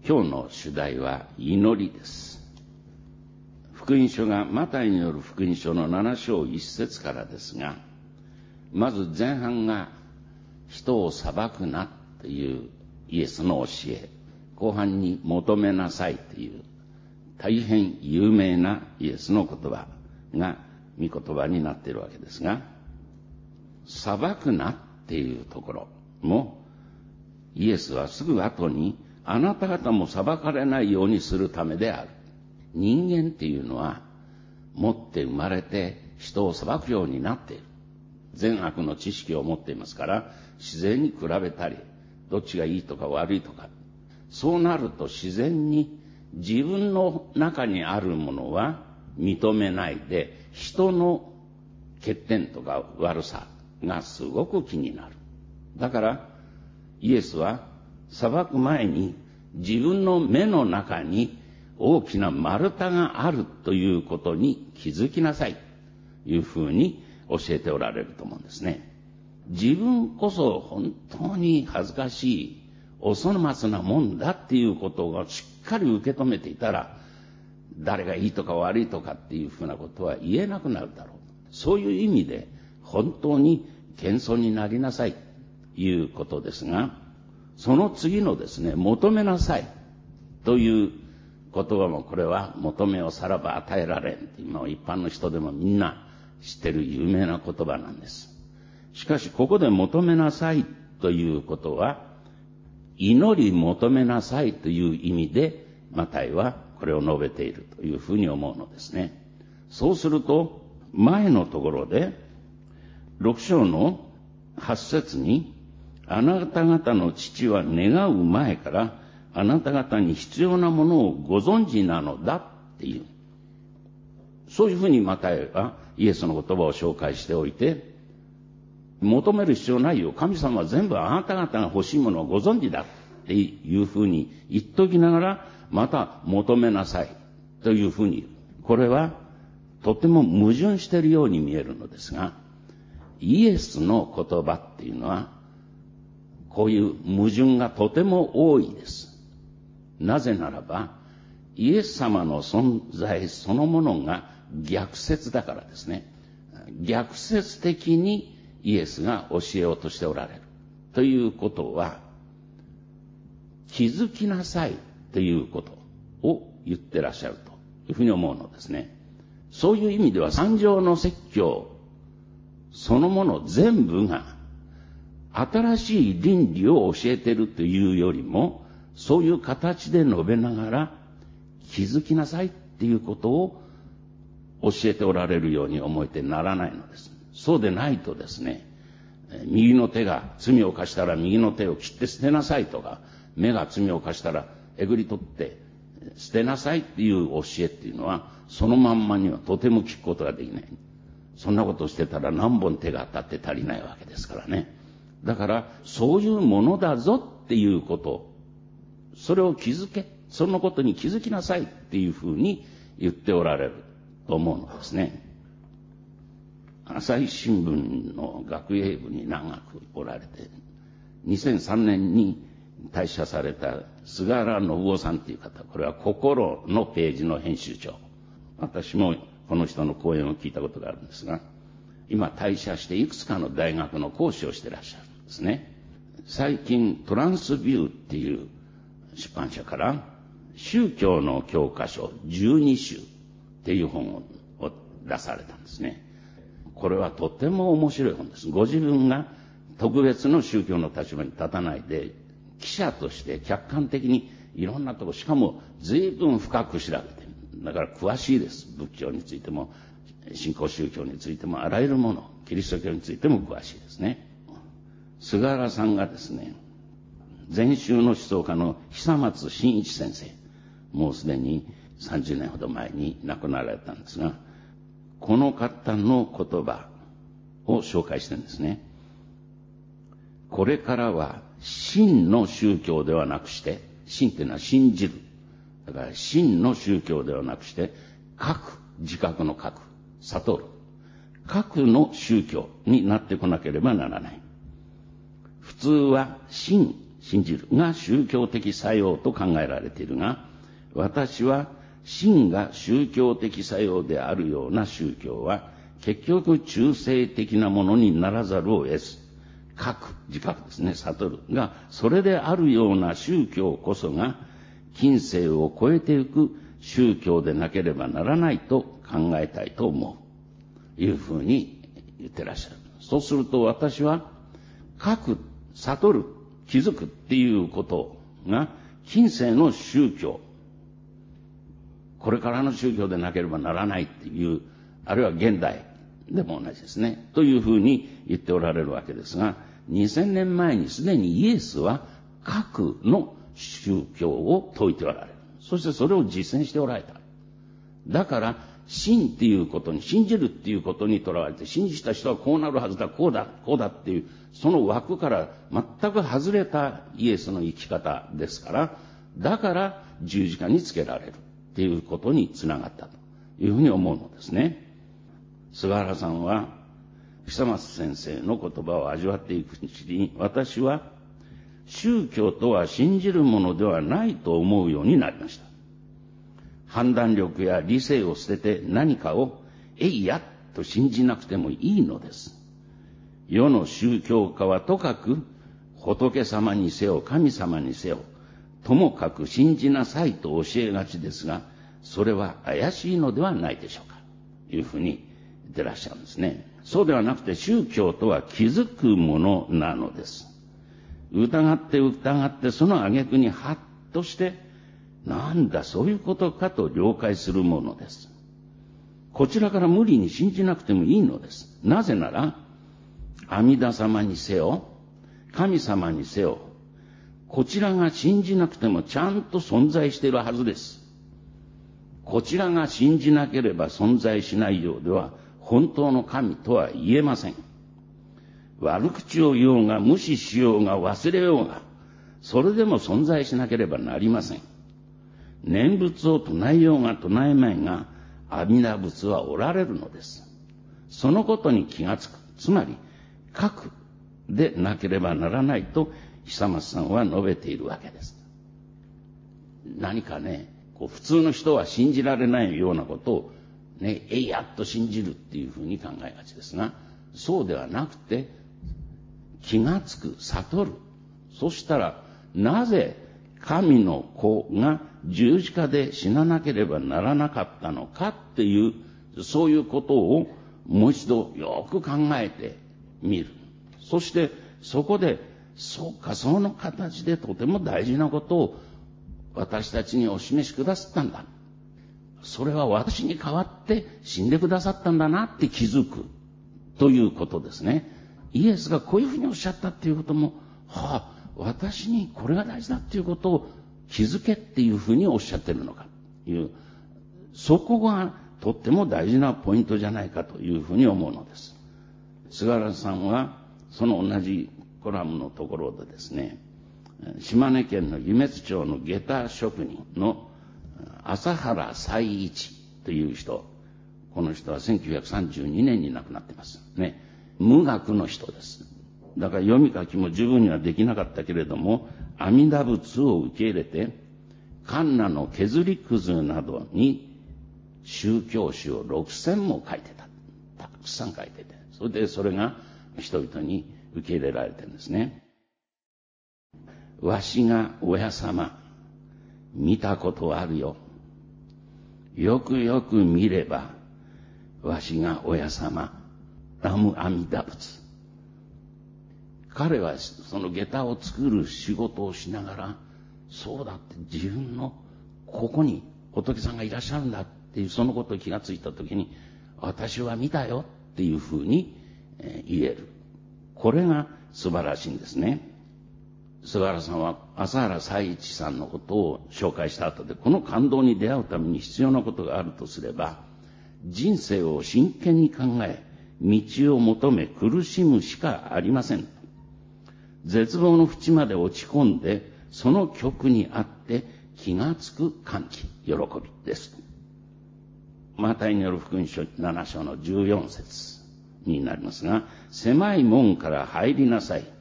今日の主題は祈りです。福音書がマタイによる福音書の7章1節からですが、まず前半が人を裁くなというイエスの教え、後半に求めなさいという大変有名なイエスの言葉が御言葉になっているわけですが、裁くなっていうところもイエスはすぐ後にあなた方も裁かれないようにするためである。人間っていうのは持って生まれて人を裁くようになっている。善悪の知識を持っていますから、自然に比べたり、どっちがいいとか悪いとか、そうなると自然に自分の中にあるものは認めないで、人の欠点とか悪さがすごく気になる。だからイエスは裁く前に自分の目の中に大きな丸太があるということに気づきなさいというふうに教えておられると思うんですね。自分こそ本当に恥ずかしいお粗末なもんだっていうことをしっかり受け止めていたら、誰がいいとか悪いとかっていうふうなことは言えなくなるだろう。そういう意味で本当に謙遜になりなさいということですが、その次のですね、求めなさいという言葉も、これは求めをさらば与えられんっていうのを一般の人でもみんな知ってる有名な言葉なんです。しかしここで求めなさいということは、祈り求めなさいという意味でマタイはこれを述べているというふうに思うのですね。そうすると前のところで6章の8節に、あなた方の父は願う前からあなた方に必要なものをご存知なのだっていう、そういうふうにマタイはイエスの言葉を紹介しておいて、求める必要ないよ、神様は全部あなた方が欲しいものをご存知だっていうふうに言っときながら、また求めなさいというふうに言う。これはとても矛盾しているように見えるのですが、イエスの言葉っていうのはこういう矛盾がとても多いです。なぜならばイエス様の存在そのものが逆説だからですね。逆説的にイエスが教えようとしておられるということは、気づきなさいということを言ってらっしゃるというふうに思うのですね。そういう意味では三条の説教そのもの全部が新しい倫理を教えているというよりも、そういう形で述べながら気づきなさいっていうことを教えておられるように思えてならないのです。そうでないとですね、右の手が罪を犯したら右の手を切って捨てなさいとか、目が罪を犯したらえぐり取って捨てなさいっていう教えっていうのは、そのまんまにはとても聞くことができない。そんなことをしてたら何本手が当たって足りないわけですからね。だからそういうものだぞっていうこと、それを気づけ、そのことに気づきなさいっていうふうに言っておられると思うのですね。朝日新聞の学芸部に長くおられて、2003年に退社された菅原信夫さんという方、これは心のページの編集長。私もこの人の講演を聞いたことがあるんですが、今退社していくつかの大学の講師をしていらっしゃるんですね。最近トランスビューっていう出版社から宗教の教科書12種っていう本を出されたんですね。これはとても面白い本です。ご自分が特別の宗教の立場に立たないで、記者として客観的にいろんなところ、しかも随分深く調べてる。だから詳しいです。仏教についても新興宗教についてもあらゆるもの、キリスト教についても詳しいですね。菅原さんがですね、禅宗の思想家の久松真一先生、もうすでに30年ほど前に亡くなられたんですが、この方の言葉を紹介してるんですね。これからは真の宗教ではなくして、真っていうのは信じる。だから真の宗教ではなくして、覚、自覚の覚、悟る。覚の宗教になってこなければならない。普通は真信じるが宗教的作用と考えられているが、私は真が宗教的作用であるような宗教は結局中性的なものにならざるを得ず、自覚ですね、悟るが、それであるような宗教こそが近世を超えていく宗教でなければならないと考えたいと思う。いうふうに言ってらっしゃる。そうすると私は、悟る、気づくっていうことが近世の宗教、これからの宗教でなければならないっていう、あるいは現代でも同じですね、というふうに言っておられるわけですが、2000年前にすでにイエスは核の宗教を説いておられる。そしてそれを実践しておられた。だから信っていうことに、信じるっていうことにとらわれて、信じた人はこうなるはずだ、こうだっていう、その枠から全く外れたイエスの生き方ですから、だから十字架につけられるっていうことにつながったというふうに思うのですね。菅原さんは久松先生の言葉を味わっていくうちに、私は宗教とは信じるものではないと思うようになりました。判断力や理性を捨てて何かをえいやと信じなくてもいいのです。世の宗教家はとかく仏様にせよ神様にせよともかく信じなさいと教えがちですが、それは怪しいのではないでしょうかというふうに言ってらっしゃるんですね。そうではなくて、宗教とは気づくものなのです。疑ってその挙句にハッとして、なんだそういうことかと了解するものです。こちらから無理に信じなくてもいいのです。なぜなら、阿弥陀様にせよ神様にせよ、こちらが信じなくてもちゃんと存在しているはずです。こちらが信じなければ存在しないようでは本当の神とは言えません。悪口を言おうが無視しようが忘れようが、それでも存在しなければなりません。念仏を唱えようが唱えまいが、阿弥陀仏はおられるのです。そのことに気がつく。つまり核でなければならないと久松さんは述べているわけです。何かね、普通の人は信じられないようなことをね、やっと信じるっていうふうに考えがちですが、そうではなくて、気がつく、悟る。そしたら、なぜ神の子が十字架で死ななければならなかったのかっていう、そういうことをもう一度よく考えてみる。そしてそこで、そうか、その形でとても大事なことを私たちにお示しくださったんだ。それは私に代わって死んでくださったんだなって気づくということですね。イエスがこういうふうにおっしゃったっていうことも、私にこれが大事だっていうことを気づけっていうふうにおっしゃってるのかという、そこがとっても大事なポイントじゃないかというふうに思うのです。菅原さんはその同じコラムのところでですね、島根県の夢津町の下駄職人の朝原才一という人、この人は1932年に亡くなってますね。無学の人です。だから読み書きも十分にはできなかったけれども、阿弥陀仏を受け入れて、カンナの削りくずなどに宗教史を6000も書いてた。たくさん書いてて、それが人々に受け入れられてるんですね。わしが親様見たことあるよ。よくよく見れば、わしが親様、南無阿弥陀仏。彼はその下駄を作る仕事をしながら、そうだって自分のここに仏さんがいらっしゃるんだっていうそのことを気がついたときに、私は見たよっていうふうに言える。これが素晴らしいんですね。菅原さんは朝原才一さんのことを紹介した後で、この感動に出会うために必要なことがあるとすれば、人生を真剣に考え、道を求め苦しむしかありません。絶望の淵まで落ち込んで、その極にあって気がつく歓喜、喜びです。マタイによる福音書7章の14節になりますが、狭い門から入りなさい。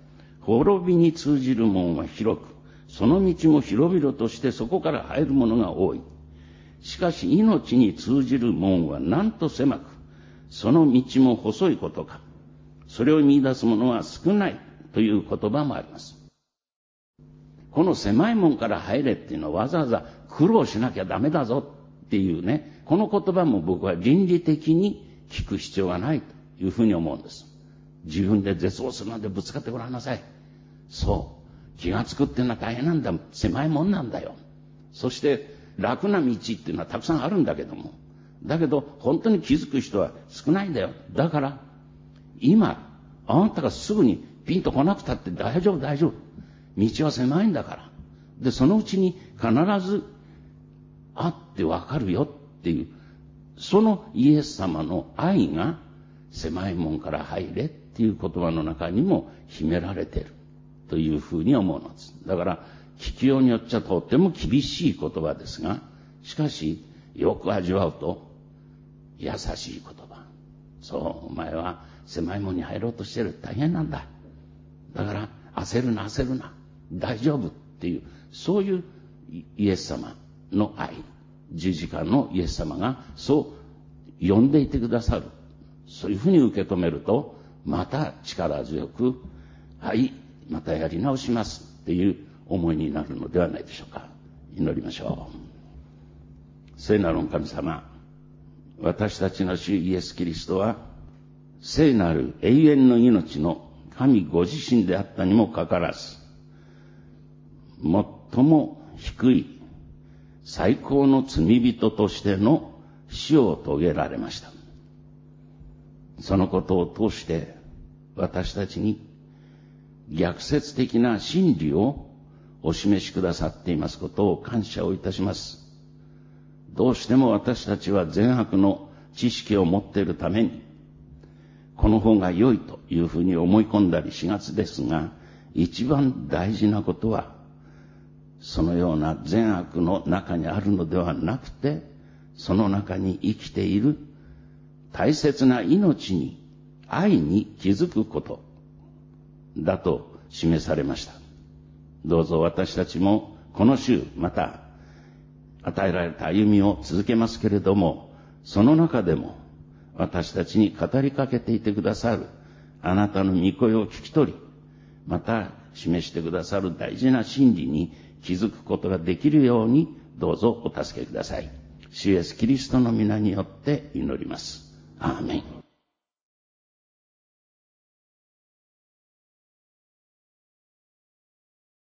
滅びに通じる門は広く、その道も広々としてそこから入る者が多い。しかし命に通じる門はなんと狭く、その道も細いことか。それを見出す者は少ないという言葉もあります。この狭い門から入れっていうのはわざわざ苦労しなきゃダメだぞっていうね、この言葉も僕は倫理的に聞く必要がないというふうに思うんです。自分で絶望するのでぶつかってごらんなさい。そう。気がつくっていうのは大変なんだ。狭いもんなんだよ。そして楽な道っていうのはたくさんあるんだけども。だけど本当に気づく人は少ないんだよ。だから今、あなたがすぐにピンと来なくたって大丈夫大丈夫。道は狭いんだから。で、そのうちに必ず会ってわかるよっていう、そのイエス様の愛が狭い門から入れっていう言葉の中にも秘められているというふうに思うのです。だから聞きようによっちゃとっても厳しい言葉ですが、しかしよく味わうと優しい言葉。そう、お前は狭い門に入ろうとしてる。大変なんだ。だから焦るな焦るな。大丈夫っていう、そういうイエス様の愛、十字架のイエス様がそう呼んでいてくださる。そういうふうに受け止めると、また力強く、はい、またやり直しますっていう思いになるのではないでしょうか。祈りましょう。聖なる神様、私たちの主イエス・キリストは、聖なる永遠の命の神ご自身であったにもかかわらず、最も低い最高の罪人としての死を遂げられました。そのことを通して私たちに逆説的な真理をお示しくださっていますことを感謝をいたします。どうしても私たちは善悪の知識を持っているために、この方が良いというふうに思い込んだりしがちですが、一番大事なことは、そのような善悪の中にあるのではなくて、その中に生きている大切な命に、愛に気づくことだと示されました。どうぞ私たちもこの週、また与えられた歩みを続けますけれども、その中でも私たちに語りかけていてくださるあなたの御声を聞き取り、また示してくださる大事な真理に気づくことができるようにどうぞお助けください。主イエスキリストの皆によって祈ります。アーメン。